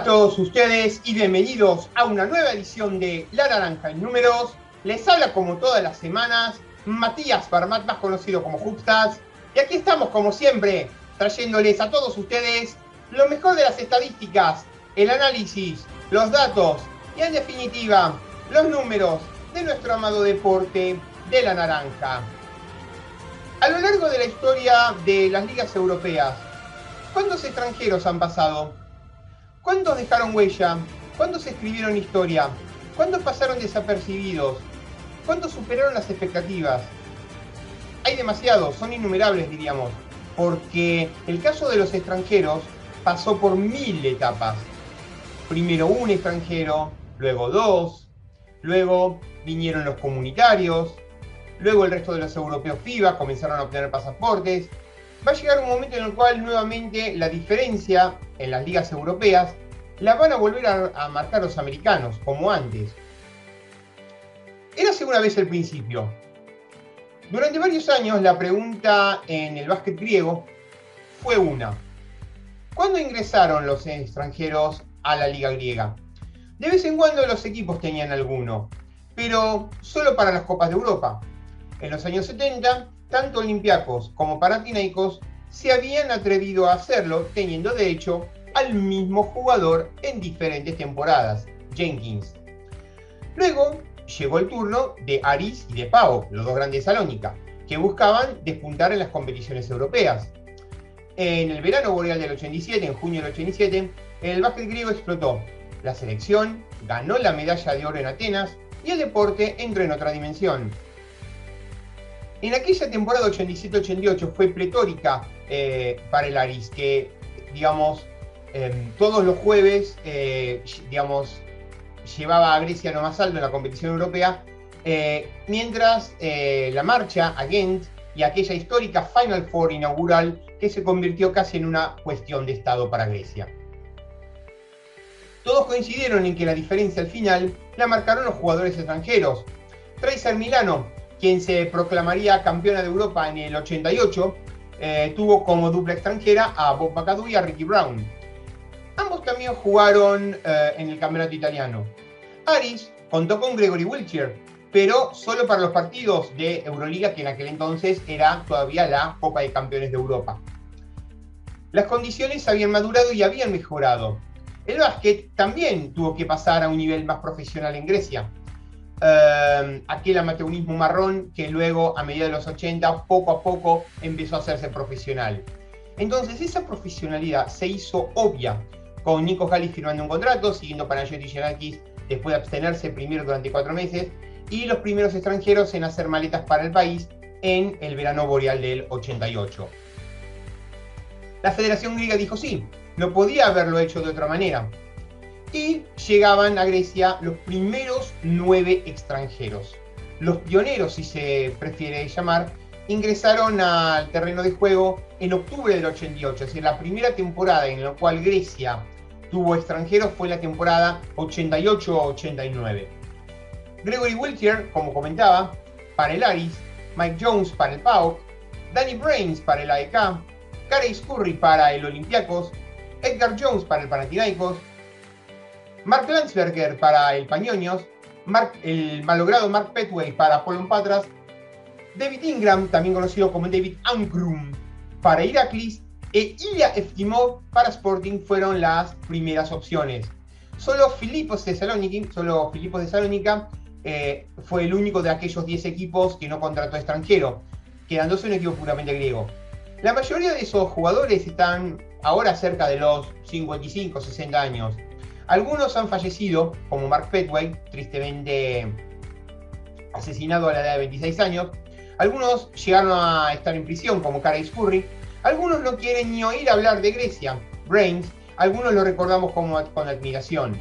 todos ustedes y bienvenidos a una nueva edición de La Naranja en Números. Les habla como todas las semanas Matías Barmat, más conocido como Hubstats. Y aquí estamos como siempre, trayéndoles a todos ustedes lo mejor de las estadísticas, el análisis, los datos y en definitiva los números de nuestro amado deporte de la naranja. A lo largo de la historia de las ligas europeas, ¿cuántos extranjeros han pasado? ¿Cuántos dejaron huella? ¿Cuántos escribieron historia? ¿Cuántos pasaron desapercibidos? ¿Cuántos superaron las expectativas? Hay demasiados, son innumerables diríamos, porque el caso de los extranjeros pasó por 1000 etapas. Primero un extranjero, luego dos, luego vinieron los comunitarios, luego el resto de los europeos FIBA comenzaron a obtener pasaportes. Va a llegar un momento en el cual nuevamente la diferencia en las ligas europeas la van a volver a marcar los americanos, como antes. Érase una vez el principio. Durante varios años la pregunta en el básquet griego fue una: ¿cuándo ingresaron los extranjeros a la liga griega? De vez en cuando los equipos tenían alguno, pero solo para las Copas de Europa. En los años 70, tanto Olympiacos como Panathinaikos se habían atrevido a hacerlo, teniendo de hecho al mismo jugador en diferentes temporadas, Jenkins. Luego llegó el turno de Aris y de PAOK, los dos grandes de Salónica, que buscaban despuntar en las competiciones europeas. En el verano boreal del 87, en junio del 87, el básquet griego explotó. La selección ganó la medalla de oro en Atenas y el deporte entró en otra dimensión. En aquella temporada 87-88 fue pletórica para el Aris, que, digamos, todos los jueves, llevaba a Grecia lo más alto en la competición europea, mientras la marcha a Ghent y aquella histórica Final Four inaugural que se convirtió casi en una cuestión de estado para Grecia. Todos coincidieron en que la diferencia al final la marcaron los jugadores extranjeros. Tracer Milano, quien se proclamaría campeona de Europa en el 88, tuvo como dupla extranjera a Bob McAdoo y a Ricky Brown. Ambos también jugaron en el campeonato italiano. Aris contó con Gregory Wiltshire, pero solo para los partidos de Euroliga, que en aquel entonces era todavía la Copa de Campeones de Europa. Las condiciones habían madurado y habían mejorado. El básquet también tuvo que pasar a un nivel más profesional en Grecia. Aquel amateurismo marrón que luego, a medida de los 80, poco a poco empezó a hacerse profesional. Entonces esa profesionalidad se hizo obvia, con Nikos Galis firmando un contrato, siguiendo Panagiotis Giannakis después de abstenerse primero durante 4 meses, y los primeros extranjeros en hacer maletas para el país en el verano boreal del 88. La Federación Griega dijo sí, no podía haberlo hecho de otra manera. Y llegaban a Grecia los primeros 9 extranjeros. Los pioneros, si se prefiere llamar, ingresaron al terreno de juego en octubre del 88, es decir, la primera temporada en la cual Grecia tuvo extranjeros fue la temporada 88-89. Gregory Wiltshire, como comentaba, para el Aris, Mike Jones para el PAOK, Danny Brains para el AEK, Carey Scurry para el Olympiacos, Edgar Jones para el Panathinaikos, Mark Landsberger para el Panionios, el malogrado Mark Petway para Apollon Patras, David Ingram, también conocido como David Ankrum, para Iraklis, e Ilya Eftimov para Sporting fueron las primeras opciones. Solo Filipos de Salónica fue el único de aquellos 10 equipos que no contrató extranjero, quedándose un equipo puramente griego. La mayoría de esos jugadores están ahora cerca de los 55-60 años. Algunos han fallecido, como Mark Petway, tristemente asesinado a la edad de 26 años. Algunos llegaron a estar en prisión, como Carey Scurry. Algunos no quieren ni oír hablar de Grecia, Brains. Algunos lo recordamos con admiración.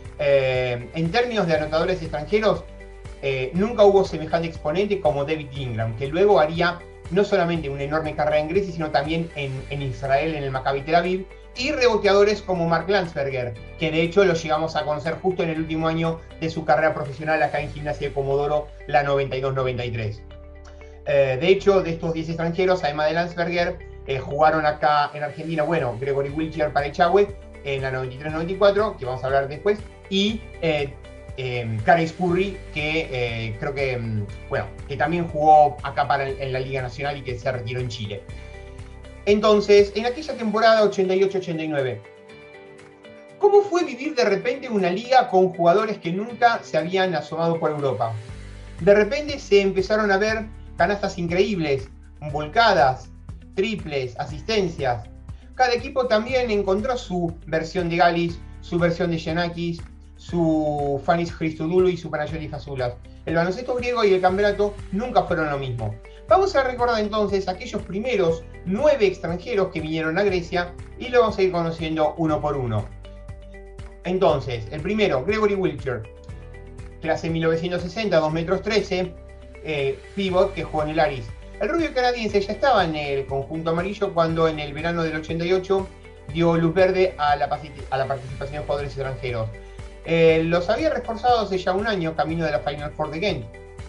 En términos de anotadores extranjeros, nunca hubo semejante exponente como David Ingram, que luego haría no solamente una enorme carrera en Grecia, sino también en Israel, en el Maccabi Tel Aviv, y reboteadores como Mark Landsberger, que de hecho lo llegamos a conocer justo en el último año de su carrera profesional acá en Gimnasia de Comodoro, la 92-93. De hecho, de estos 10 extranjeros, además de Landsberger, jugaron acá en Argentina, bueno, Gregory Wiltshire para Echagüe, en la 93-94, que vamos a hablar después, y Carey Curry, que creo que, bueno, que también jugó acá en la Liga Nacional y que se retiró en Chile. Entonces, en aquella temporada 88-89, ¿cómo fue vivir de repente una liga con jugadores que nunca se habían asomado por Europa? De repente se empezaron a ver canastas increíbles, volcadas, triples, asistencias. Cada equipo también encontró su versión de Galis, su versión de Giannakis, su Fanis Christodoulou y su Panagiotis Fasoulas. El baloncesto griego y el campeonato nunca fueron lo mismo. Vamos a recordar entonces aquellos primeros 9 extranjeros que vinieron a Grecia y lo vamos a ir conociendo uno por uno. Entonces, el primero, Gregory Wiltshire, clase 1960, 2 metros 13, pivot que jugó en el Aris. El rubio canadiense ya estaba en el conjunto amarillo cuando en el verano del 88 dio luz verde a la participación de jugadores extranjeros. Los había reforzado hace ya un año camino de la Final Four de Ghent.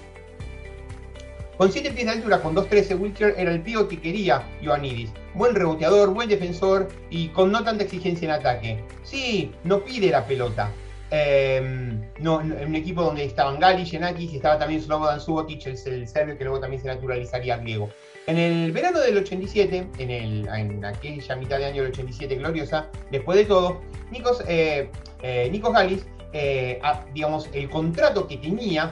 Con 7 pies de altura, con 2'13", Wiltshire era el pívot que quería Ioannidis. Buen reboteador, buen defensor y con no tanta exigencia en ataque. Sí, no pide la pelota. En un equipo donde estaban Galis, Giannakis y estaba también Slobodan Subotic, el serbio que luego también se naturalizaría griego. En el verano del 87, en aquella mitad de año del 87 gloriosa, después de todo, Nikos Galis, digamos, el contrato que tenía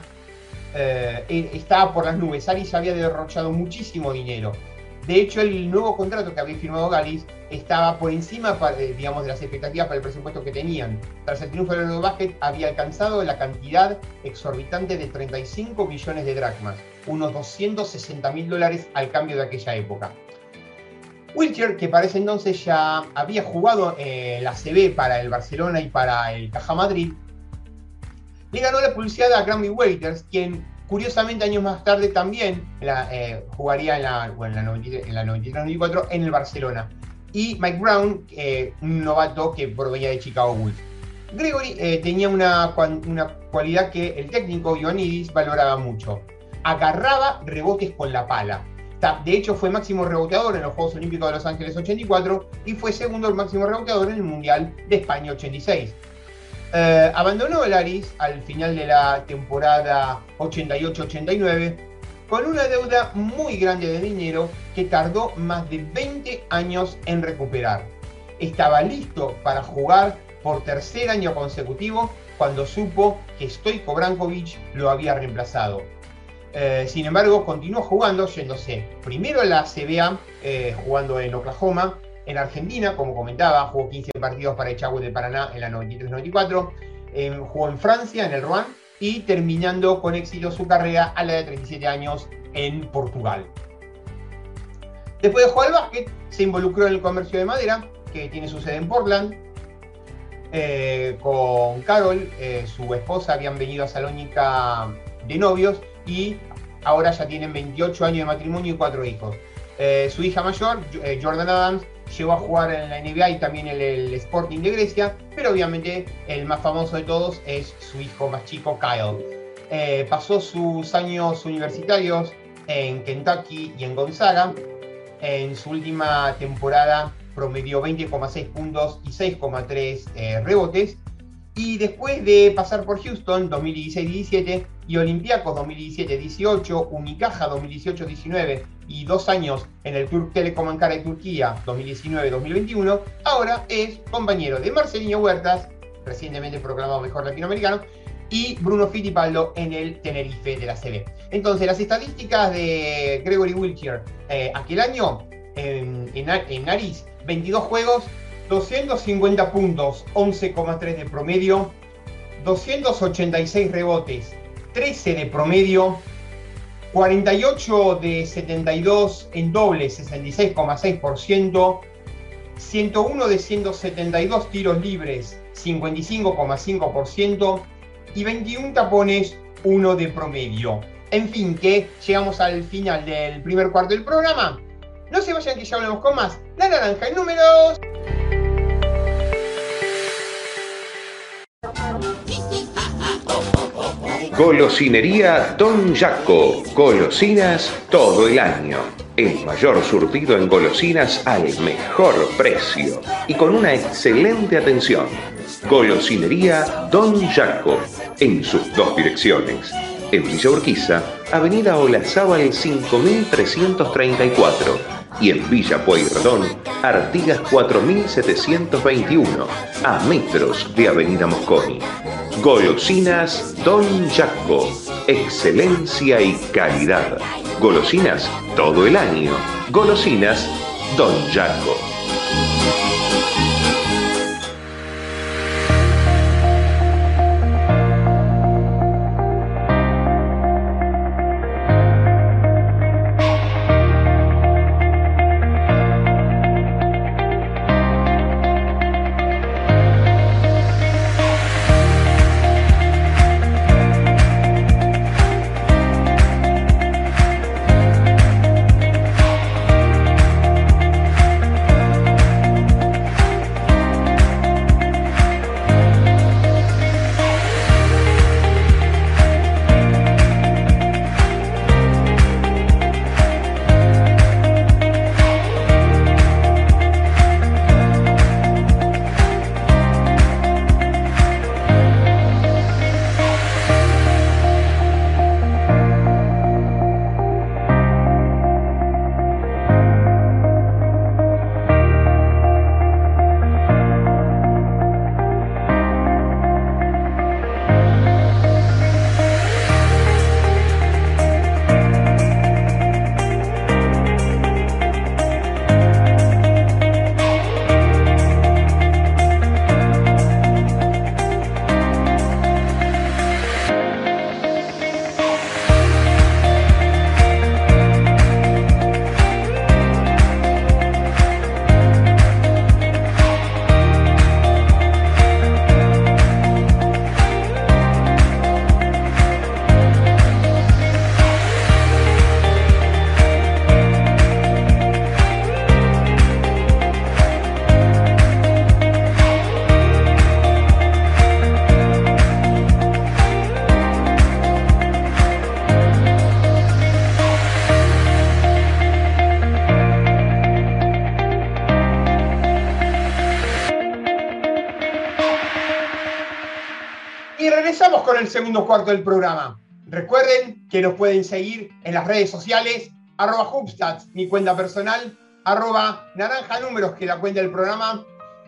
estaba por las nubes. Aris ya había derrochado muchísimo dinero. De hecho, el nuevo contrato que había firmado Galis estaba por encima, digamos, de las expectativas para el presupuesto que tenían. Tras el triunfo del Eurobasket, había alcanzado la cantidad exorbitante de 35 millones de dracmas, unos $260.000 al cambio de aquella época. Wiltshire, que para ese entonces ya había jugado la CB para el Barcelona y para el Caja Madrid, le ganó la publicidad a Grammy Waiters, quien curiosamente años más tarde también jugaría en la 93-94 en el Barcelona. Y Mike Brown, un novato que provenía de Chicago Bulls. Gregory tenía una cualidad que el técnico Ioannidis valoraba mucho. Agarraba rebotes con la pala. De hecho, fue máximo reboteador en los Juegos Olímpicos de Los Ángeles 84 y fue segundo el máximo reboteador en el Mundial de España 86. Abandonó el Aris al final de la temporada 88-89 con una deuda muy grande de dinero que tardó más de 20 años en recuperar. Estaba listo para jugar por tercer año consecutivo cuando supo que Stoico Brankovic lo había reemplazado. Sin embargo, continuó jugando, yéndose primero a la CBA, jugando en Oklahoma. En Argentina, como comentaba, jugó 15 partidos para Echagüe de Paraná en la 93-94, jugó en Francia, en el Rouen, y terminando con éxito su carrera a la de 37 años en Portugal. Después de jugar al básquet, se involucró en el comercio de madera, que tiene su sede en Portland. Con Carol, su esposa, habían venido a Salónica de novios y ahora ya tienen 28 años de matrimonio y 4 hijos. Su hija mayor, Jordan Adams, llegó a jugar en la NBA y también en el Sporting de Grecia, pero obviamente el más famoso de todos es su hijo más chico, Kyle. Pasó sus años universitarios en Kentucky y en Gonzaga. En su última temporada promedió 20,6 puntos y 6,3 rebotes. Y después de pasar por Houston 2016-17 y Olympiacos 2017-18, Unicaja 2018-19 y 2 años en el Türk Telekom Ankara de Turquía 2019-2021, ahora es compañero de Marcelinho Huertas, recientemente proclamado mejor latinoamericano, y Bruno Fittipaldo en el Tenerife de la CB. Entonces, las estadísticas de Gregory Wiltshire aquel año en Aris: 22 juegos, 250 puntos, 11,3 de promedio, 286 rebotes, 13 de promedio, 48 de 72 en doble, 66,6%, 101 de 172 tiros libres, 55,5% y 21 tapones, 1 de promedio. En fin, que llegamos al final del primer cuarto del programa. No se vayan, que ya hablamos con más. La naranja en números. Golosinería Don Jaco. Golosinas todo el año. El mayor surtido en golosinas al mejor precio y con una excelente atención. Golosinería Don Jaco, en sus dos direcciones. En Villa Urquiza, Avenida Olazábal 5334 y en Villa Pueyrredón, Artigas 4721, a metros de Avenida Mosconi. Golosinas Don Jaco, excelencia y calidad. Golosinas todo el año. Golosinas Don Jaco. Regresamos con el segundo cuarto del programa. Recuerden que nos pueden seguir en las redes sociales, @Hubstats, mi cuenta personal, @naranjanúmeros, que es la cuenta del programa,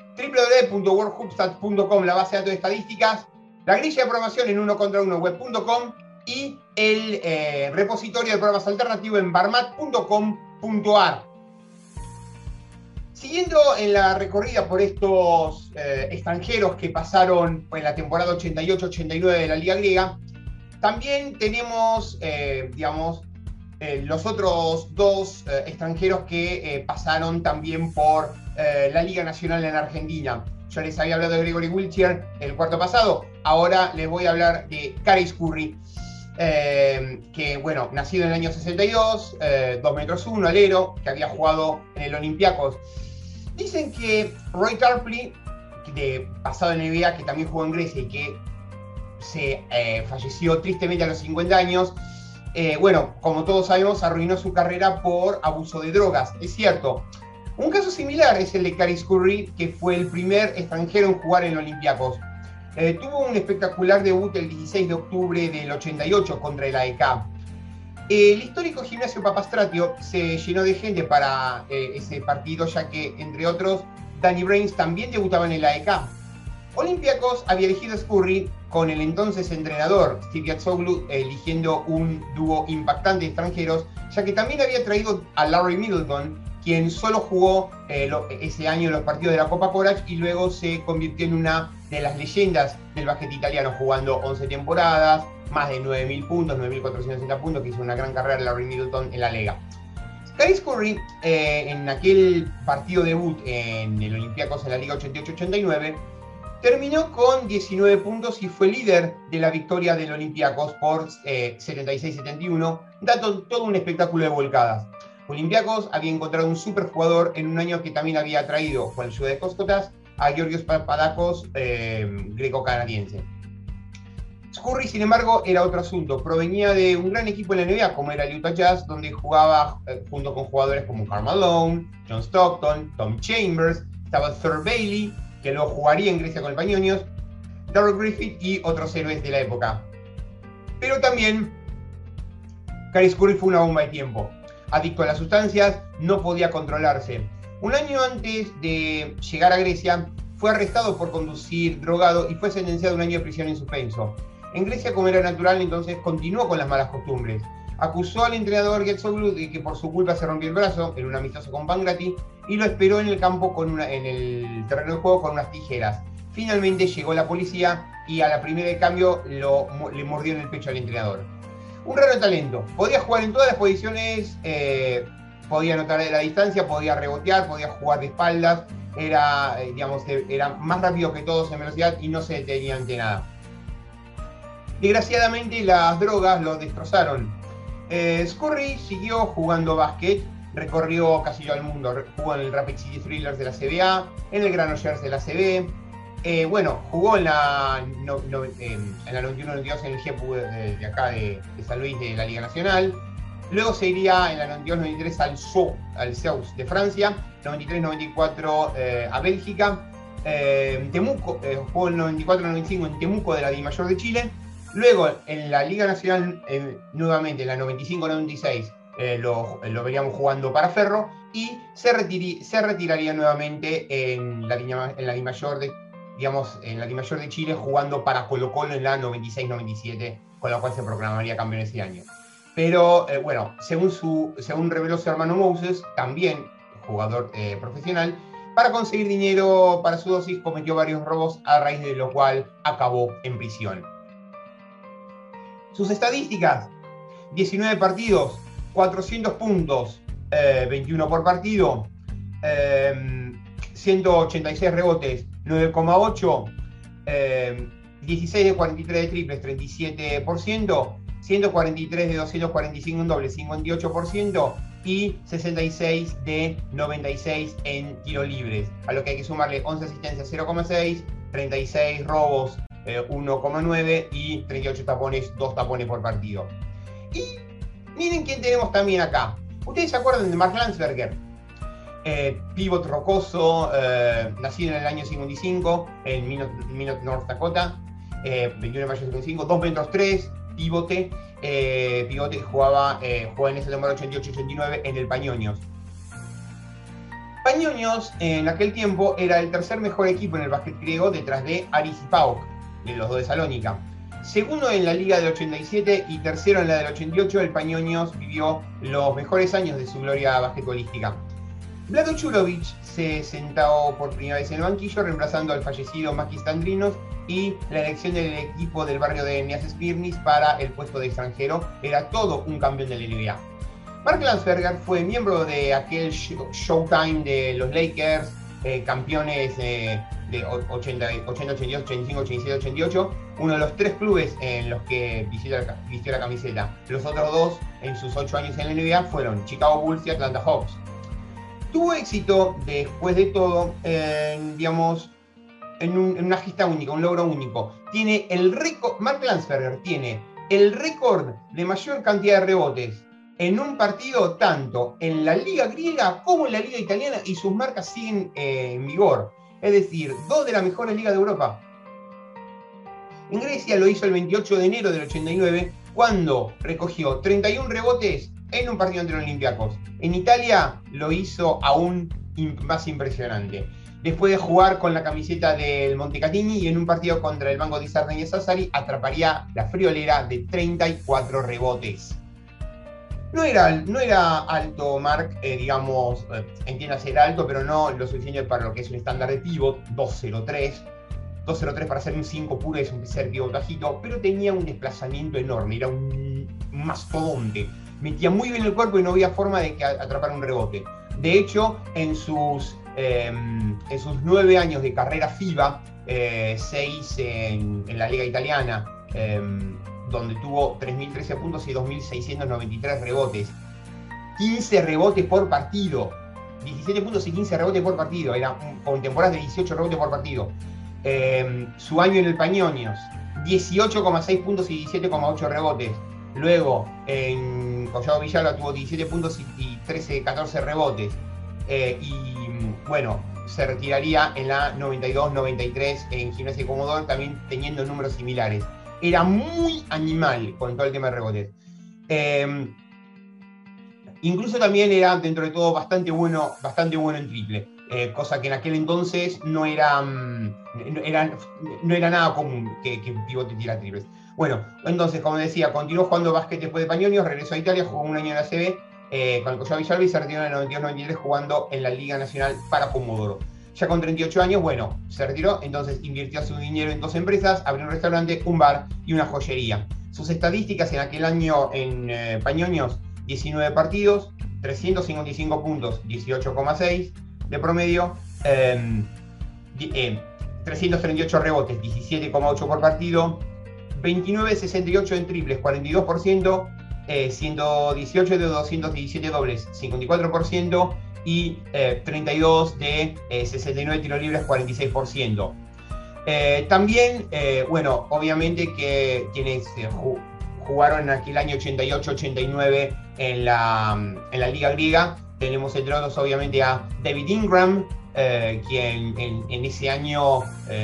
www.worldhubstats.com, la base de datos de estadísticas, la grilla de programación en unocontrauno.web.com y el repositorio de programas alternativos en barmat.com.ar. Siguiendo en la recorrida por estos extranjeros que pasaron en la temporada 88-89 de la Liga Griega, también tenemos, los otros dos extranjeros que pasaron también por la Liga Nacional en Argentina. Yo les había hablado de Gregory Wiltshire el cuarto pasado, ahora les voy a hablar de Caris Curry, que, bueno, nacido en el año 62, 2 metros 1, alero, que había jugado en el Olympiacos. Dicen que Roy Tarpley, pasado en NBA, que también jugó en Grecia y que se falleció tristemente a los 50 años, bueno, como todos sabemos, arruinó su carrera por abuso de drogas. Es cierto. Un caso similar es el de Caris Curry, que fue el primer extranjero en jugar en Olympiacos. Tuvo un espectacular debut el 16 de octubre del 88 contra el AEK. El histórico gimnasio Papastratio se llenó de gente para ese partido, ya que, entre otros, Danny Brains también debutaba en el AEK. Olympiacos había elegido a Curry con el entonces entrenador Steve Yatsoglu, eligiendo un dúo impactante de extranjeros, ya que también había traído a Larry Middleton, quien solo jugó ese año los partidos de la Copa Courage y luego se convirtió en una de las leyendas del básquet italiano, jugando 11 temporadas, más de 9.000 puntos, 9.460 puntos, que hizo una gran carrera Larry Middleton en la liga. Caris Curry, en aquel partido debut en el Olympiacos en la Liga 88-89, terminó con 19 puntos y fue líder de la victoria del Olympiacos por 76-71, dando todo un espectáculo de volcadas. Olympiacos había encontrado un superjugador en un año que también había traído, con ayuda de Kostas, a Georgios Papadakos, greco-canadiense. Scurry, sin embargo, era otro asunto. Provenía de un gran equipo en la NBA, como era el Utah Jazz, donde jugaba junto con jugadores como Karl Malone, John Stockton, Tom Chambers, estaba Thurl Bailey, que luego jugaría en Grecia con el Panionios, Darrell Griffith y otros héroes de la época. Pero también, Cary Scurry fue una bomba de tiempo. Adicto a las sustancias, no podía controlarse. Un año antes de llegar a Grecia, fue arrestado por conducir drogado y fue sentenciado a un año de prisión en suspenso. En Grecia, como era natural, entonces continuó con las malas costumbres. Acusó al entrenador Getsoglou de que por su culpa se rompió el brazo en un amistoso con Pankrati y lo esperó en el campo en el terreno de juego con unas tijeras. Finalmente llegó la policía y a la primera de cambio le mordió en el pecho al entrenador. Un raro talento. Podía jugar en todas las posiciones, podía anotar de la distancia, podía rebotear, podía jugar de espaldas. Era más rápido que todos en velocidad y no se detenía ante nada. Desgraciadamente las drogas lo destrozaron. Scurry siguió jugando básquet, recorrió casi todo el mundo, jugó en el Rapid City Thrillers de la CBA, en el Granollers de la CB, jugó en la 91-92 en el GEPU de acá de San Luis de la Liga Nacional. Luego se iría en la 92-93 al Zeus de Francia, 93-94 a Bélgica, Temuco, jugó en 94-95 en Temuco de la Dimayor de Chile. Luego en la Liga Nacional, nuevamente en la 95-96, lo veríamos jugando para Ferro y se retiraría nuevamente en la Dimayor de, en la Dimayor de Chile jugando para Colo Colo en la 96-97, con la cual se proclamaría campeón ese año. Pero según reveló su hermano Moses, también jugador profesional, para conseguir dinero para su dosis cometió varios robos, a raíz de lo cual acabó en prisión. Sus estadísticas: 19 partidos, 400 puntos, 21 por partido, 186 rebotes, 9,8, 16 de 43 de triples, 37%, 143 de 245 en doble, 58%, y 66 de 96 en tiros libres, a lo que hay que sumarle 11 asistencias, 0,6, 36 robos, 1,9 y 38 tapones, 2 tapones por partido. Y miren quién tenemos también acá. ¿Ustedes se acuerdan de Mark Landsberger? Pivot rocoso, nacido en el año 55 en Minot, North Dakota, 21 de mayo de 55, 2 metros 3, pivote que jugaba en esa temporada 88-89 en el Panionios. Panionios en aquel tiempo era el tercer mejor equipo en el básquet griego, detrás de Aris y PAOK, de los dos de Salónica. Segundo en la liga del 87 y tercero en la del 88, el Panionios vivió los mejores años de su gloria basquetbolística. Vlado Churovic se sentó por primera vez en el banquillo, reemplazando al fallecido Makis Tandrinos, y la elección del equipo del barrio de Neas Spirnis para el puesto de extranjero era todo un campeón de la NBA. Mark Landsberger fue miembro de aquel Showtime de los Lakers, campeones de 80, 82, 85, 87, 88, uno de los 3 clubes en los que vistió la camiseta. Los otros 2 en sus 8 años en la NBA fueron Chicago Bulls y Atlanta Hawks. Tuvo éxito después de todo, en una gesta única, un logro único. Tiene el récord, Mark Landsberger tiene el récord de mayor cantidad de rebotes en un partido, tanto en la liga griega como en la liga italiana, y sus marcas siguen en vigor. Es decir, 2 de las mejores ligas de Europa. En Grecia lo hizo el 28 de enero del 89, cuando recogió 31 rebotes en un partido ante los Olympiacos. En Italia lo hizo aún más impresionante, después de jugar con la camiseta del Montecatini, y en un partido contra el Banco di Sardegna Sassari atraparía la friolera de 34 rebotes. No era alto Mark, entiéndase, era alto, pero no lo suficiente para lo que es un estándar de pivot, 2.03. 2.03 para ser un 5 puro es un ser pivot bajito, pero tenía un desplazamiento enorme, era un mastodonte. Metía muy bien el cuerpo y no había forma de que atrapara un rebote. De hecho, en sus 9 años de carrera FIBA, 6 en la liga italiana, donde tuvo 3.013 puntos y 2.693 rebotes, 15 rebotes por partido, 17 puntos y 15 rebotes por partido, con temporadas de 18 rebotes por partido. Su año en el Panionios, 18,6 puntos y 17,8 rebotes. Luego, en Collado Villalba tuvo 17 puntos y 14 rebotes. Bueno, se retiraría en la 92-93 en Gimnasia de Comodoro, también teniendo números similares. Era muy animal con todo el tema de rebotes. Incluso también era, dentro de todo, bastante bueno en triple. Cosa que en aquel entonces no era nada común que un pivote tira triples. Bueno, entonces, como decía, continuó jugando básquet después de Pañonios, regresó a Italia, jugó un año en la ACB con el Collado Villalba y se retiró en el 92-93 jugando en la Liga Nacional para Comodoro. Ya con 38 años, bueno, se retiró, entonces invirtió su dinero en 2 empresas, abrió un restaurante, un bar y una joyería. Sus estadísticas en aquel año en Pañonios: 19 partidos, 355 puntos, 18,6 de promedio, 338 rebotes, 17,8 por partido, 29,68 en triples, 42%, 118 de 217 dobles, 54%, y 32 de 69 tiros libres, 46%. También, bueno, obviamente que quienes jugaron en aquel año 88-89 en la Liga Griega, tenemos entre otros obviamente a David Ingram, quien en ese año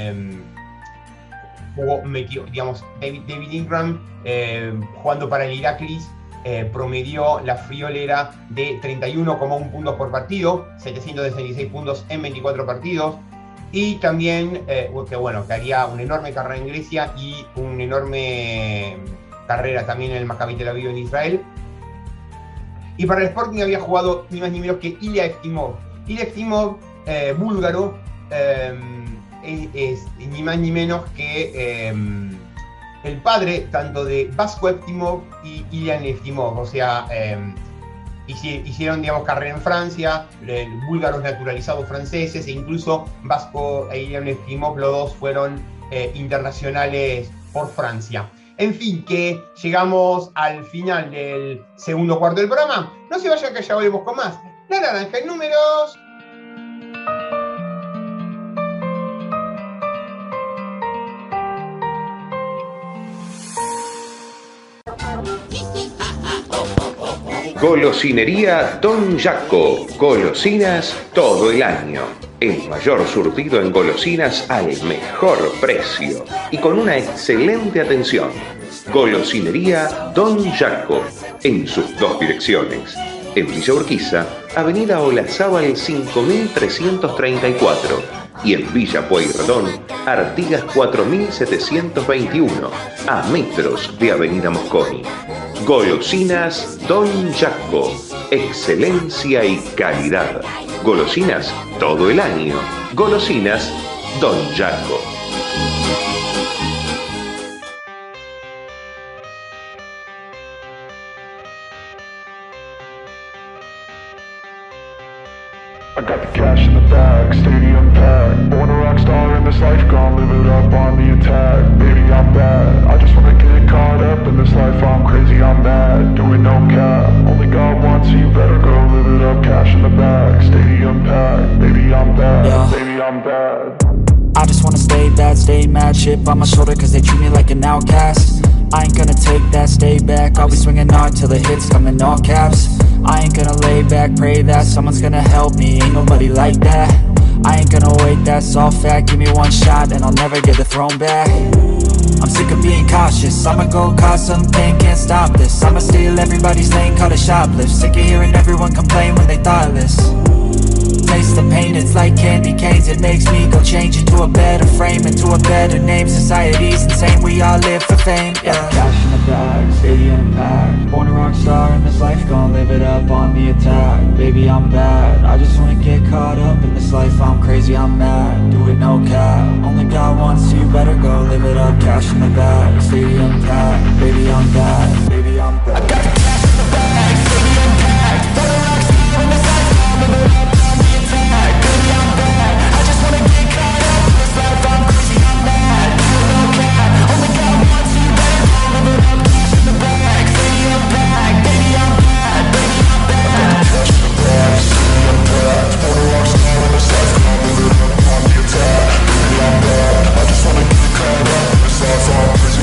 digamos, David Ingram, jugando para el Iraklis, promedió la friolera de 31,1 puntos por partido, 766 puntos en 24 partidos, y también que haría una enorme carrera en Grecia y una enorme carrera también en el Maccabi Tel Aviv en Israel. Y para el Sporting había jugado ni más ni menos que Ilya Eftimov. Ilya Eftimov, búlgaro, es ni más ni menos que el padre tanto de Vasko Eftimov y Ilian Eftimov. O sea, hicieron, digamos, carrera en Francia, búlgaros naturalizados franceses, e incluso Vasko e Ilian Eftimov, los dos fueron internacionales por Francia. En fin, que llegamos al final del segundo cuarto del programa. No se vayan, que ya volvemos con más. La Naranja en Números. Golosinería Don Jaco. Golosinas todo el año. El mayor surtido en golosinas al mejor precio y con una excelente atención. Golosinería Don Jaco, en sus 2 direcciones. En Villa Urquiza, Avenida Olazábal 5334, y en Villa Pueyrredón, Artigas 4721, a metros de Avenida Mosconi. Golosinas Don Jaco, excelencia y calidad. Golosinas todo el año. Golosinas Don Jaco. I got the cash in the bag, stadium packed. Born a rock star in this life, gonna live it up on the attack. Baby, I'm bad, I just wanna get caught up in this life. I'm crazy, I'm mad, doing no cap. Only God wants you, better go live it up. Cash in the bag, stadium packed. Baby, I'm bad, yeah. Baby, I'm bad. I just wanna stay bad, stay mad. Chip on my shoulder cause they treat me like an outcast. I ain't gonna take that, stay back. I'll be swinging hard till the hits come in all caps. I ain't gonna lay back, pray that someone's gonna help me. Ain't nobody like that. I ain't gonna wait, that's all fact. Give me one shot and I'll never get the throne back. I'm sick of being cautious, I'ma go cause something, can't stop this. I'ma steal everybody's lane, call it shoplift. Sick of hearing everyone complain when they thoughtless. Taste the pain, it's like candy canes. It makes me go change into a better frame, into a better name. Society's insane, we all live for fame, yeah. Cash in the bag, stadium packed. Born a rock star in this life, gonna live it up on the attack. Baby, I'm bad, I just wanna get caught up in this life. I'm crazy, I'm mad, do it no cap. Only God wants you, better go live it up. Cash in the bag, stadium packed. Baby, I'm bad, baby, I'm bad. I got the cash in the bag, stadium packed. Born a rock star in this life, gonna live it up. I just wanna get caught up in this life. I'm crazy.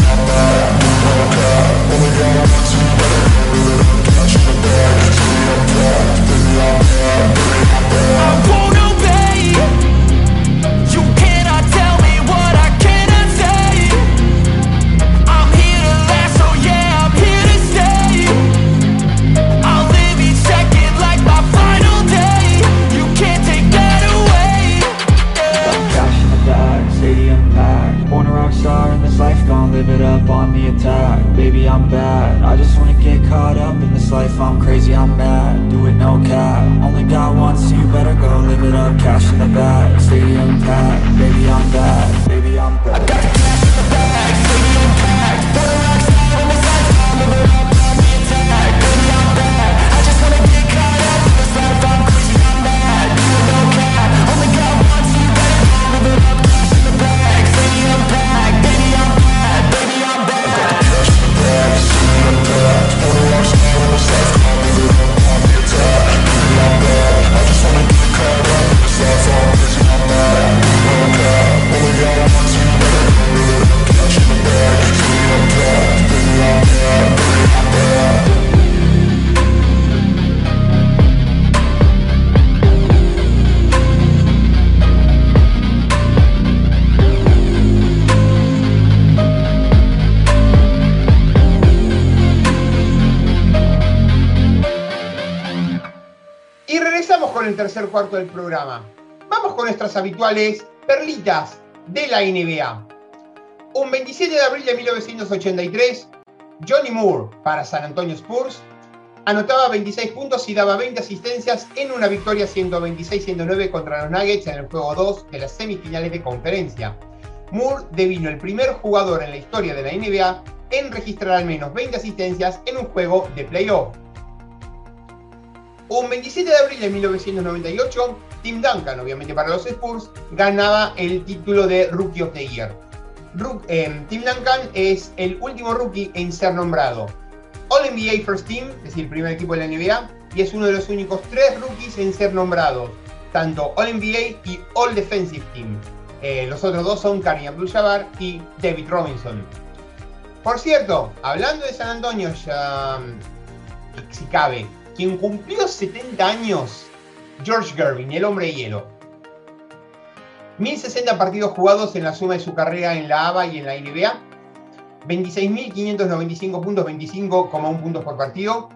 this life, I'm crazy, I'm mad. Do it no cap. Only got one, so you better go live it up. Cash in the bag, stadium packed. Baby, I'm back. Baby, I'm back. I got the cash in the bag, stadium packed. Wanna rock star in this life, I'll live it up on the attack. Baby, I'm back. I just wanna get caught up in this life, I'm crazy, I'm mad. Do it no cap. Only got one, so you better go live it up. Cash in the bag, stadium packed. Baby, I'm back. Baby, I'm back. I got the cash in the bag, stadium packed. Wanna rock star in this life, I'll live it up on the attack. Baby, I'm back. I just wanna get caught up in this life, I'm crazy, I'm mad. Do it no cap. Only got one, so you better go live it up. Cash in the bag, stadium packed. Baby, I'm back. Baby, I'm back. Y regresamos con el tercer cuarto del programa. Vamos con nuestras habituales perlitas de la NBA. Un 27 de abril de 1983, Johnny Moore, para San Antonio Spurs, anotaba 26 puntos y daba 20 asistencias en una victoria 126-109 contra los Nuggets en el juego 2 de las semifinales de conferencia. Moore devino el primer jugador en la historia de la NBA en registrar al menos 20 asistencias en un juego de playoff. Un 27 de abril de 1998, Tim Duncan, obviamente para los Spurs, ganaba el título de Rookie of the Year. Tim Duncan es el último rookie en ser nombrado All-NBA First Team, es decir, el primer equipo de la NBA, y es uno de los únicos 3 rookies en ser nombrados tanto All-NBA y All-Defensive Team. Los otros 2 son Kareem Abdul-Jabbar y David Robinson. Por cierto, hablando de San Antonio, ya si cabe, quien cumplió 70 años, George Gervin, el hombre de hielo. 1060 partidos jugados en la suma de su carrera en la ABA y en la NBA. 26.595 puntos, 25,1 puntos por partido.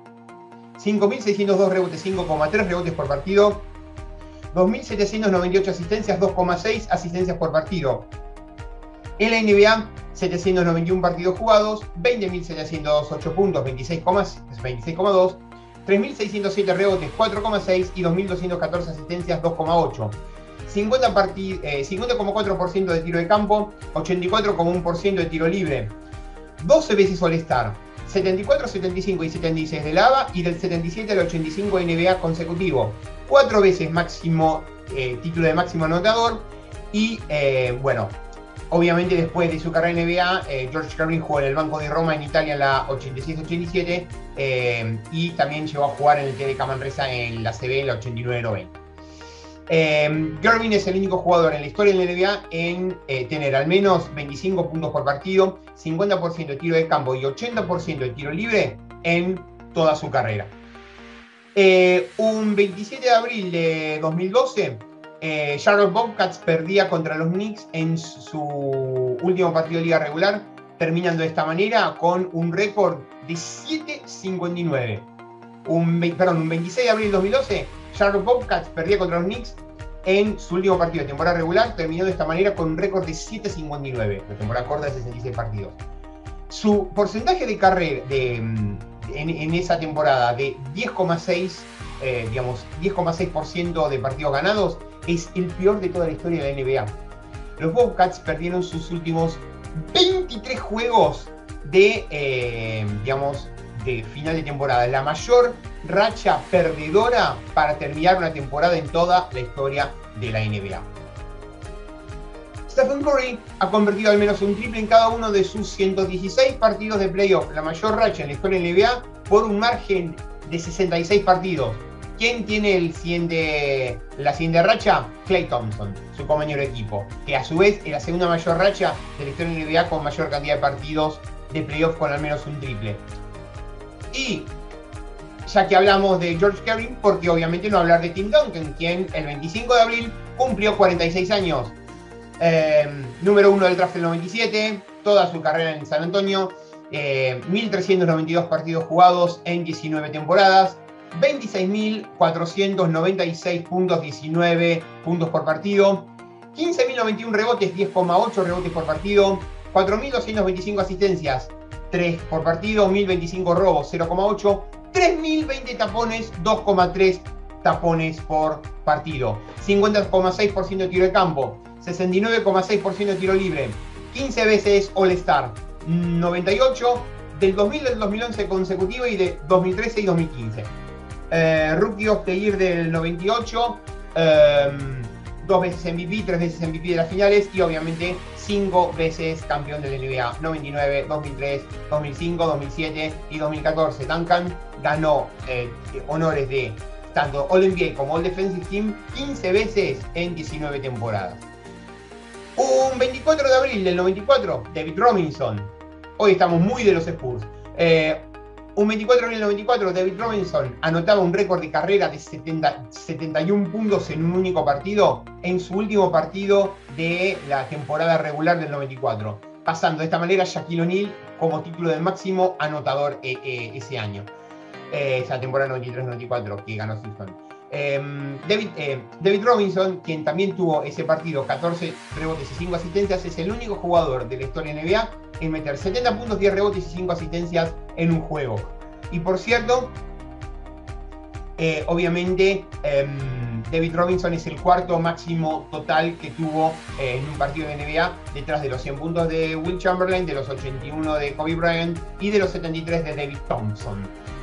5.602 rebotes, 5,3 rebotes por partido. 2.798 asistencias, 2,6 asistencias por partido. En la NBA, 791 partidos jugados, 20.708 puntos, 26,2. 3.607 rebotes, 4,6 y 2.214 asistencias, 2,8. 50,4% de tiro de campo, 84,1% de tiro libre. 12 veces All-Star, 74, 75 y 76 del ABA y del 77 al 85 de NBA consecutivo. 4 veces máximo título de máximo anotador y bueno, obviamente después de su carrera en NBA, George Gervin jugó en el Banco de Roma en Italia en la 86-87 y también llegó a jugar en el TDK Manresa en la CB en la 89-90. Gervin es el único jugador en la historia de la NBA en tener al menos 25 puntos por partido, 50% de tiro de campo y 80% de tiro libre en toda su carrera. Un 27 de abril de 2012, Charlotte Bobcats perdía contra los Knicks en su último partido de liga regular, terminando de esta manera con un récord de 7-59. Un 26 de abril de 2012, Charlotte Bobcats perdía contra los Knicks en su último partido de temporada regular, terminando de esta manera con un récord de 7-59, la temporada corta de 66 partidos. Su porcentaje de carrera en esa temporada de 10,6%, 10,6% de partidos ganados, es el peor de toda la historia de la NBA. Los Bobcats perdieron sus últimos 23 juegos de final de temporada. La mayor racha perdedora para terminar una temporada en toda la historia de la NBA. Stephen Curry ha convertido al menos un triple en cada uno de sus 116 partidos de playoff, la mayor racha en la historia de la NBA por un margen de 66 partidos. ¿Quién tiene la siguiente racha? Klay Thompson, su compañero de equipo, que a su vez es la segunda mayor racha de la historia de la NBA con mayor cantidad de partidos de playoff con al menos un triple. Y ya que hablamos de George Gervin, porque obviamente no hablar de Tim Duncan, quien el 25 de abril cumplió 46 años. Número 1 del draft del 97, toda su carrera en San Antonio, 1.392 partidos jugados en 19 temporadas, 26.496 puntos, 19 puntos por partido, 15.091 rebotes, 10,8 rebotes por partido, 4.225 asistencias, 3 por partido, 1.025 robos, 0,8, 3.020 tapones, 2,3 tapones por partido. 50,6% de tiro de campo, 69,6% de tiro libre, 15 veces All-Star, 98 del 2000 del 2011 consecutivo y de 2013 y 2015. Rookie of the Year del 98, 2 veces MVP, 3 veces MVP de las finales y obviamente 5 veces campeón de la NBA, 99, 2003, 2005, 2007 y 2014. Duncan ganó honores de tanto All-NBA como All-Defensive Team 15 veces en 19 temporadas. Un 24 de abril del 94, David Robinson. Hoy estamos muy de los Spurs. Un 24 de abril del 94, David Robinson anotaba un récord de carrera de 71 puntos en un único partido en su último partido de la temporada regular del 94, pasando de esta manera a Shaquille O'Neal como título de máximo anotador ese año, esa temporada 93-94 que ganó Houston. David Robinson, quien también tuvo ese partido, 14 rebotes y 5 asistencias, es el único jugador de la historia de NBA en meter 70 puntos, 10 rebotes y 5 asistencias en un juego. Y por cierto, obviamente David Robinson es el cuarto máximo total que tuvo en un partido de NBA, detrás de los 100 puntos de Will Chamberlain, de los 81 de Kobe Bryant y de los 73 de David Thompson.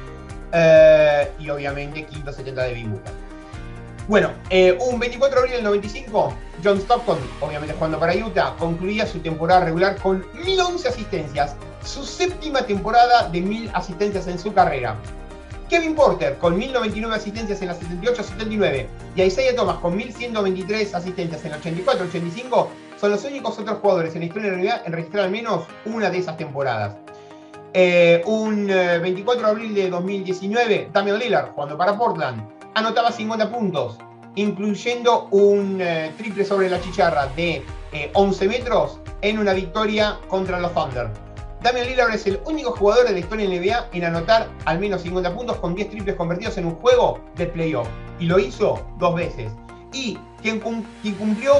Y obviamente quinto 70 de Devin Booker. Bueno, un 24 de abril del 95, John Stockton, obviamente jugando para Utah, concluía su temporada regular con 1011 asistencias, su séptima temporada de 1000 asistencias en su carrera. Kevin Porter con 1099 asistencias en la 78-79 y Isaiah Thomas con 1123 asistencias en la 84-85 son los únicos otros jugadores en la historia de la NBA en registrar al menos una de esas temporadas. Un 24 de abril de 2019, Damian Lillard, jugando para Portland, anotaba 50 puntos, incluyendo un triple sobre la chicharra de 11 metros en una victoria contra los Thunder. Damian Lillard es el único jugador de la historia de la NBA en anotar al menos 50 puntos con 10 triples convertidos en un juego de playoff. Y lo hizo 2 veces. Y quien cumplió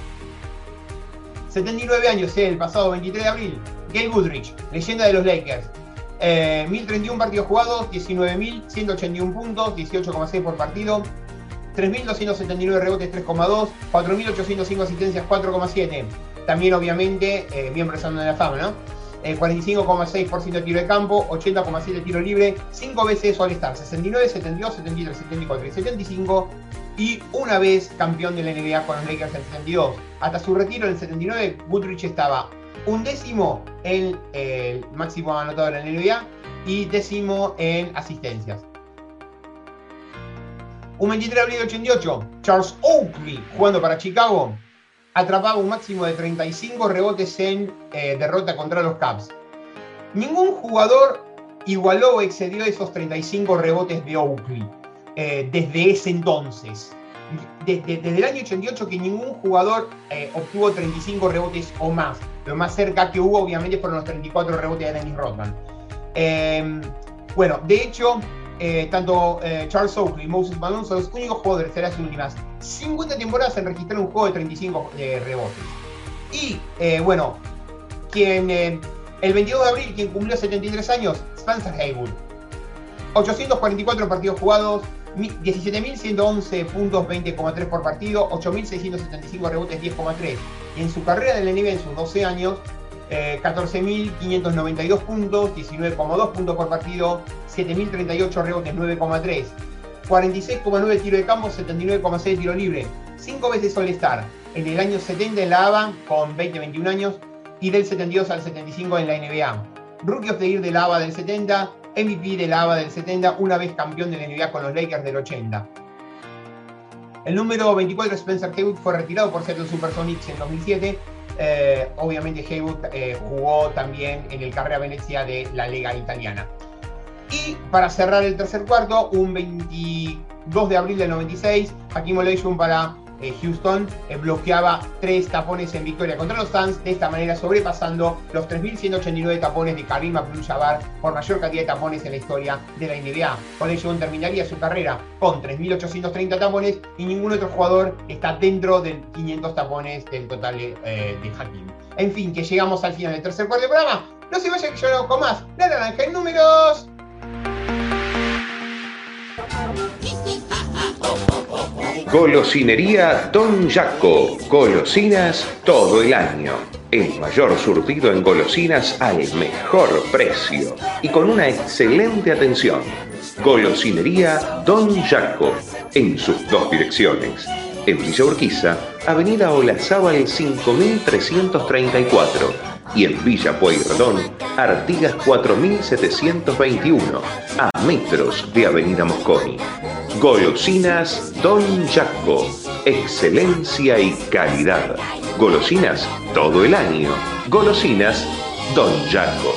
79 años el pasado 23 de abril, Gail Goodrich, leyenda de los Lakers. 1031 partidos jugados, 19.181 puntos, 18,6 por partido, 3.279 rebotes, 3,2, 4.805 asistencias, 4,7. También obviamente miembro de Salón de la Fama, ¿no? 45,6% de tiro de campo, 80,7% de tiro libre, 5 veces All-Star, 69, 72, 73, 74 y 75, y una vez campeón de la NBA con los Lakers en el 72. Hasta su retiro en el 79, Goodrich estaba 11º en el máximo anotador en la NBA y 10º en asistencias. Un 23 de abril de 88, Charles Oakley, jugando para Chicago, atrapaba un máximo de 35 rebotes en derrota contra los Cavs. Ningún jugador igualó o excedió esos 35 rebotes de Oakley desde ese entonces. Desde el año 88 que ningún jugador obtuvo 35 rebotes o más. Lo más cerca que hubo obviamente fueron los 34 rebotes de Dennis Rodman. Bueno, de hecho, tanto Charles Oakley y Moses Malone son los únicos jugadores de las últimas 50 temporadas en registrar un juego de 35 rebotes. Y bueno, el 22 de abril, quien cumplió 73 años, Spencer Haywood. 844 partidos jugados, 17.111 puntos, 20,3 por partido, 8.675 rebotes, 10,3. Y en su carrera de la NBA, en sus 12 años, 14.592 puntos, 19,2 puntos por partido, 7.038 rebotes, 9,3. 46,9 tiro de campo, 79,6 tiro libre. 5 veces All-Star. En el año 70 en la ABA, con 20-21 años, y del 72 al 75 en la NBA. Rookie of the Year de la ABA del 70, MVP de la ABA del 70, una vez campeón de la NBA con los Lakers del 80. El número 24, Spencer Haywood, fue retirado por Seattle Supersonics en 2007. Obviamente Haywood jugó también en el Carrera Venezia de la Lega Italiana. Y para cerrar el tercer cuarto, un 22 de abril del 96, Hakeem Olajuwon para Houston bloqueaba 3 tapones en victoria contra los Suns, de esta manera sobrepasando los 3.189 tapones de Kareem Abdul-Jabbar por mayor cantidad de tapones en la historia de la NBA. Olajuwon terminaría su carrera con 3.830 tapones y ningún otro jugador está dentro de 500 tapones del total de Hakeem. En fin, que llegamos al final del tercer cuarto del programa. No se vayan que yo no con más. La naranja en números. Golosinería Don Jaco. Golosinas todo el año. El mayor surtido en golosinas al mejor precio y con una excelente atención. Golosinería Don Jaco, en sus dos direcciones. En Villa Urquiza, Avenida Olazábal 5334 y en Villa Pueyrredón, Artigas 4721, a metros de Avenida Mosconi. Golosinas Don Jaco, excelencia y calidad. Golosinas todo el año. Golosinas Don Jaco.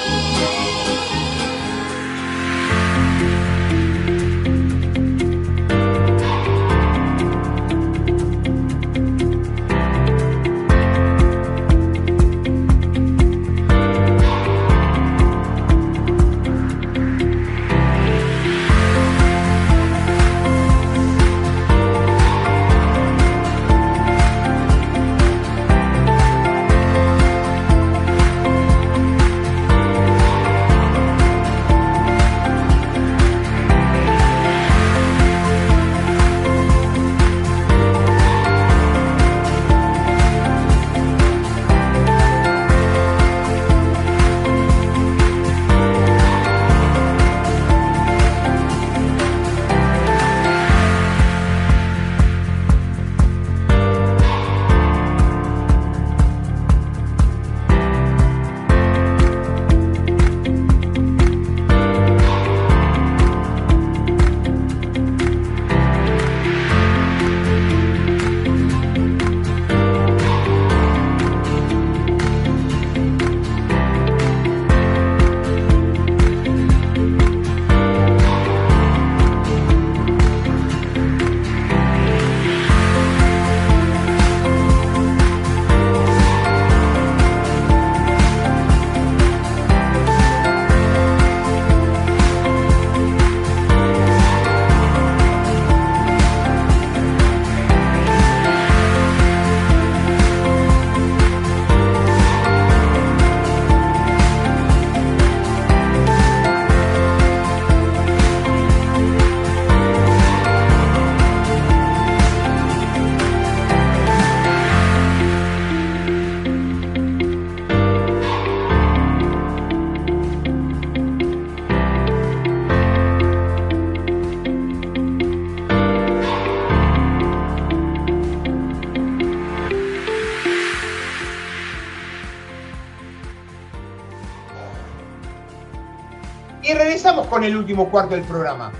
Y regresamos con el último cuarto del programa.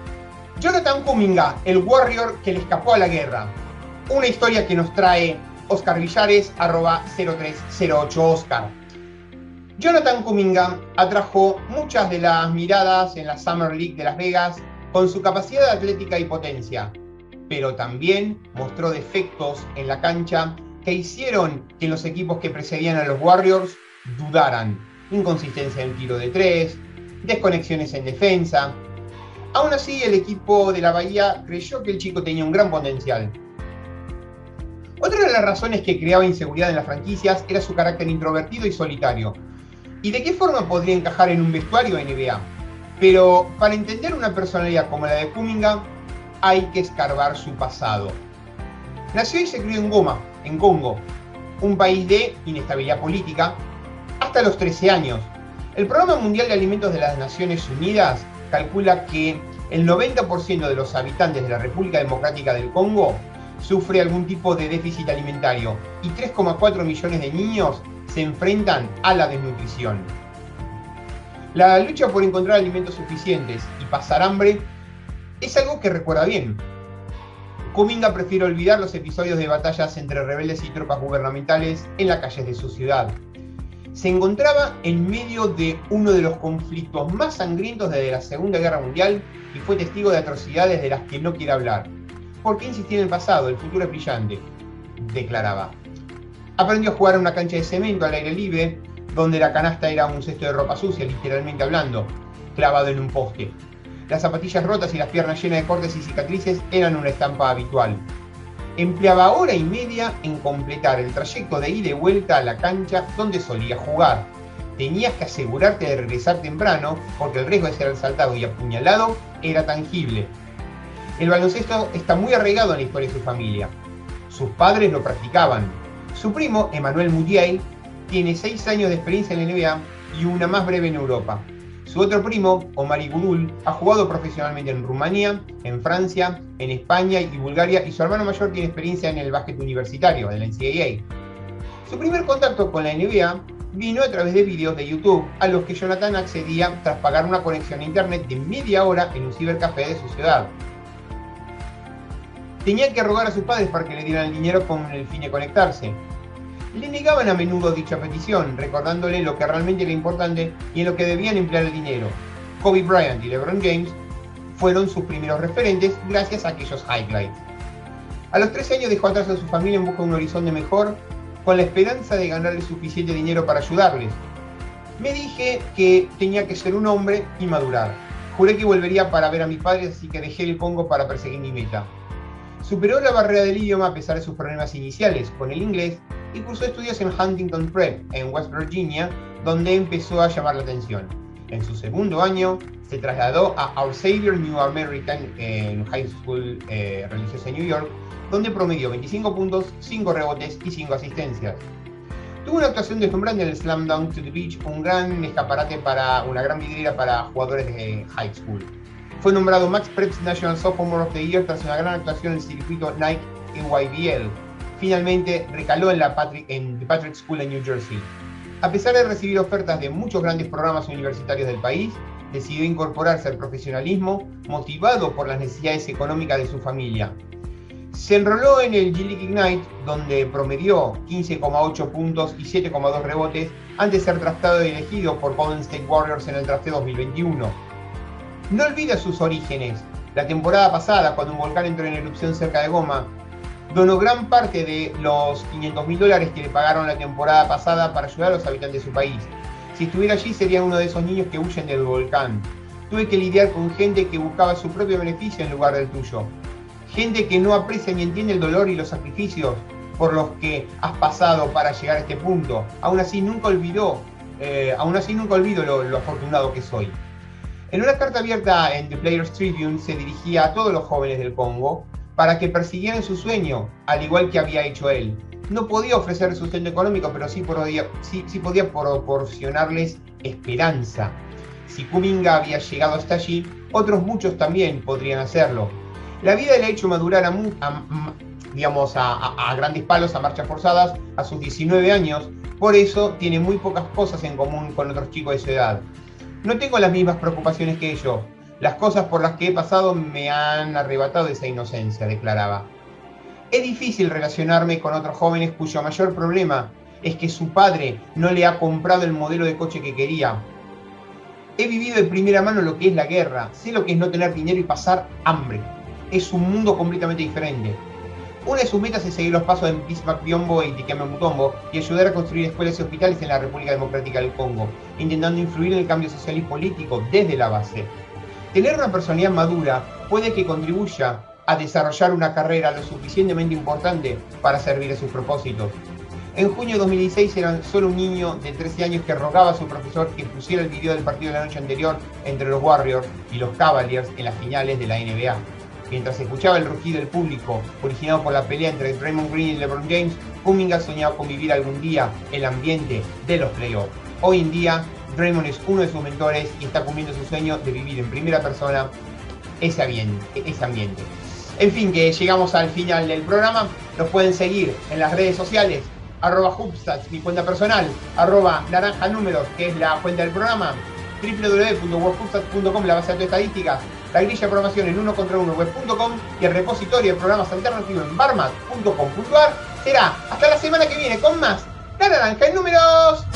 Jonathan Kuminga, el Warrior que le escapó a la guerra. Una historia que nos trae Oscar Villares, @0308Oscar. Jonathan Kuminga atrajo muchas de las miradas en la Summer League de Las Vegas con su capacidad atlética y potencia, pero también mostró defectos en la cancha que hicieron que los equipos que precedían a los Warriors dudaran. Inconsistencia en el tiro de tres, desconexiones en defensa. Aún así, el equipo de la Bahía creyó que el chico tenía un gran potencial. Otra de las razones que creaba inseguridad en las franquicias era su carácter introvertido y solitario. ¿Y de qué forma podría encajar en un vestuario NBA? Pero para entender una personalidad como la de Kuminga, hay que escarbar su pasado. Nació y se crió en Goma, en Congo, un país de inestabilidad política, hasta los 13 años. El Programa Mundial de Alimentos de las Naciones Unidas calcula que el 90% de los habitantes de la República Democrática del Congo sufre algún tipo de déficit alimentario y 3,4 millones de niños se enfrentan a la desnutrición. La lucha por encontrar alimentos suficientes y pasar hambre es algo que recuerda bien. Kuminga prefiere olvidar los episodios de batallas entre rebeldes y tropas gubernamentales en las calles de su ciudad. Se encontraba en medio de uno de los conflictos más sangrientos desde la Segunda Guerra Mundial y fue testigo de atrocidades de las que no quiere hablar. ¿Por qué insistir en el pasado? El futuro es brillante, declaraba. Aprendió a jugar en una cancha de cemento al aire libre, donde la canasta era un cesto de ropa sucia, literalmente hablando, clavado en un poste. Las zapatillas rotas y las piernas llenas de cortes y cicatrices eran una estampa habitual. Empleaba hora y media en completar el trayecto de ida y vuelta a la cancha donde solía jugar. Tenías que asegurarte de regresar temprano porque el riesgo de ser asaltado y apuñalado era tangible. El baloncesto está muy arraigado en la historia de su familia. Sus padres lo practicaban. Su primo, Emmanuel Mudiay, tiene 6 años de experiencia en la NBA y una más breve en Europa. Su otro primo, Omari Gurul, ha jugado profesionalmente en Rumanía, en Francia, en España y Bulgaria, y su hermano mayor tiene experiencia en el básquet universitario, en la NCAA. Su primer contacto con la NBA vino a través de videos de YouTube a los que Jonathan accedía tras pagar una conexión a internet de media hora en un cibercafé de su ciudad. Tenía que rogar a sus padres para que le dieran el dinero con el fin de conectarse. Le negaban a menudo dicha petición, recordándole lo que realmente era importante y en lo que debían emplear el dinero. Kobe Bryant y LeBron James fueron sus primeros referentes gracias a aquellos highlights. A los 13 años dejó atrás a su familia en busca de un horizonte mejor, con la esperanza de ganarle suficiente dinero para ayudarles. Me dije que tenía que ser un hombre y madurar. Juré que volvería para ver a mis padres, así que dejé el Congo para perseguir mi meta. Superó la barrera del idioma a pesar de sus problemas iniciales con el inglés y cursó estudios en Huntington Prep, en West Virginia, donde empezó a llamar la atención. En su segundo año, se trasladó a Our Savior New American High School religiosa en New York, donde promedió 25 puntos, 5 rebotes y 5 asistencias. Tuvo una actuación deslumbrante en el Slam Dunk to the Beach, un gran escaparate una gran vidriera para jugadores de high school. Fue nombrado Max Preps National Sophomore of the Year tras una gran actuación en el circuito Nike EYBL. Finalmente recaló en The Patrick School en New Jersey. A pesar de recibir ofertas de muchos grandes programas universitarios del país, decidió incorporarse al profesionalismo motivado por las necesidades económicas de su familia. Se enroló en el G-League Ignite, donde promedió 15,8 puntos y 7,2 rebotes antes de ser draftado y elegido por Golden State Warriors en el draft 2021. No olvida sus orígenes. La temporada pasada, cuando un volcán entró en erupción cerca de Goma, donó gran parte de los $500.000 que le pagaron la temporada pasada para ayudar a los habitantes de su país. Si estuviera allí, sería uno de esos niños que huyen del volcán. Tuve que lidiar con gente que buscaba su propio beneficio en lugar del tuyo. Gente que no aprecia ni entiende el dolor y los sacrificios por los que has pasado para llegar a este punto. Aún así nunca olvido lo afortunado que soy. En una carta abierta en The Players Tribune se dirigía a todos los jóvenes del Congo para que persiguieran su sueño, al igual que había hecho él. No podía ofrecer sustento económico, pero sí podía proporcionarles esperanza. Si Kuminga había llegado hasta allí, otros muchos también podrían hacerlo. La vida le ha hecho madurar a grandes palos, a marchas forzadas, a sus 19 años. Por eso tiene muy pocas cosas en común con otros chicos de su edad. No tengo las mismas preocupaciones que ellos. Las cosas por las que he pasado me han arrebatado esa inocencia, declaraba. Es difícil relacionarme con otros jóvenes cuyo mayor problema es que su padre no le ha comprado el modelo de coche que quería. He vivido de primera mano lo que es la guerra, sé lo que es no tener dinero y pasar hambre. Es un mundo completamente diferente. Una de sus metas es seguir los pasos de Bismarck Biombo y Dikembe Mutombo y ayudar a construir escuelas y hospitales en la República Democrática del Congo, intentando influir en el cambio social y político desde la base. Tener una personalidad madura puede que contribuya a desarrollar una carrera lo suficientemente importante para servir a sus propósitos. En junio de 2016 era solo un niño de 13 años que rogaba a su profesor que pusiera el video del partido de la noche anterior entre los Warriors y los Cavaliers en las finales de la NBA. Mientras escuchaba el rugido del público, originado por la pelea entre Draymond Green y LeBron James, Kuminga soñaba con vivir algún día el ambiente de los playoffs. Hoy en día, Draymond es uno de sus mentores y está cumpliendo su sueño de vivir en primera persona ese ambiente. En fin, que llegamos al final del programa. Nos pueden seguir en las redes sociales, @Hubstats, mi cuenta personal, @NaranjaNúmeros, que es la cuenta del programa, www.worldhubstats.com, la base de datos estadísticas, la grilla de programación en 1contra1web.com y el repositorio de programas alternativos en barmat.com.ar. Será hasta la semana que viene con más La Naranja en Números.